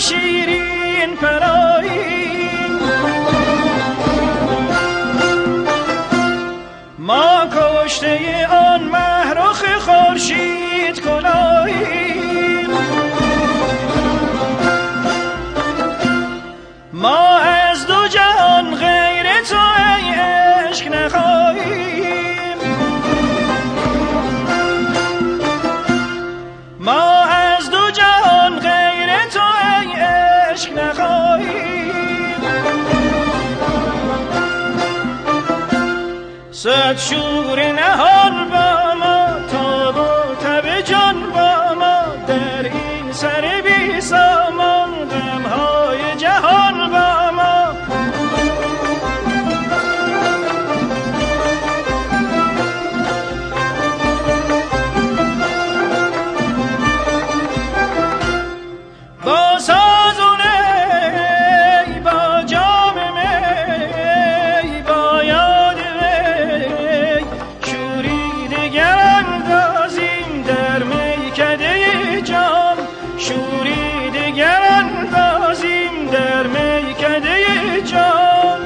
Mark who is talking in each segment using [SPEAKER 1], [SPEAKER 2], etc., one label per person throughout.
[SPEAKER 1] شیرین پناهیم، ما کشته آن مهرخ خورشید کلاهیم، ما از دو جهان غیر تو ای عشق نخواهیم، ما از دو جهان غیر تو ای عشق نخواهیم، صد شور نهان با ما، تاب و تب جان با ما، در این سر بی سامان غمهای جهان با ما. با سازونه با جام می، با یاد وی شوری دگر اندازیم در میکده جام، شوری دگر اندازیم در میکده جام.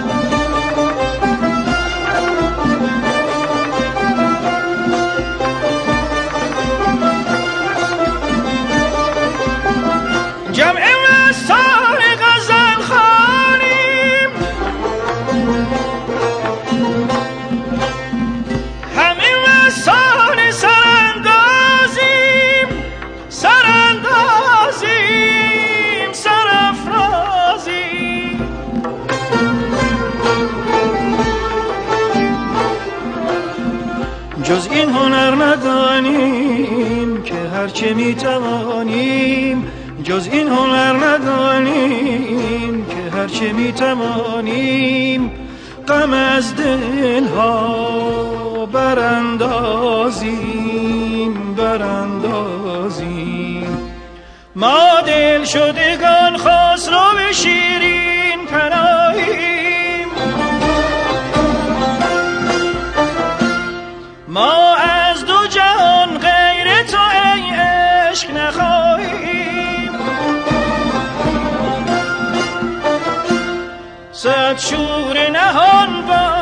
[SPEAKER 1] جمع مستان غزل خوانیم، همه مستان سراندازیم، سراندازیم، سرافرازیم. جز این هنر ندانیم که هرچه میتوانیم، جز این هنر ندانیم که هرچه میتوانیم، غم از دلها براندازیم، براندازیم. ما دل شدگان خسرو شیرین پناهیم، ما از دو جهان غیر تو ای عشق نخواهیم، صد شور نهان با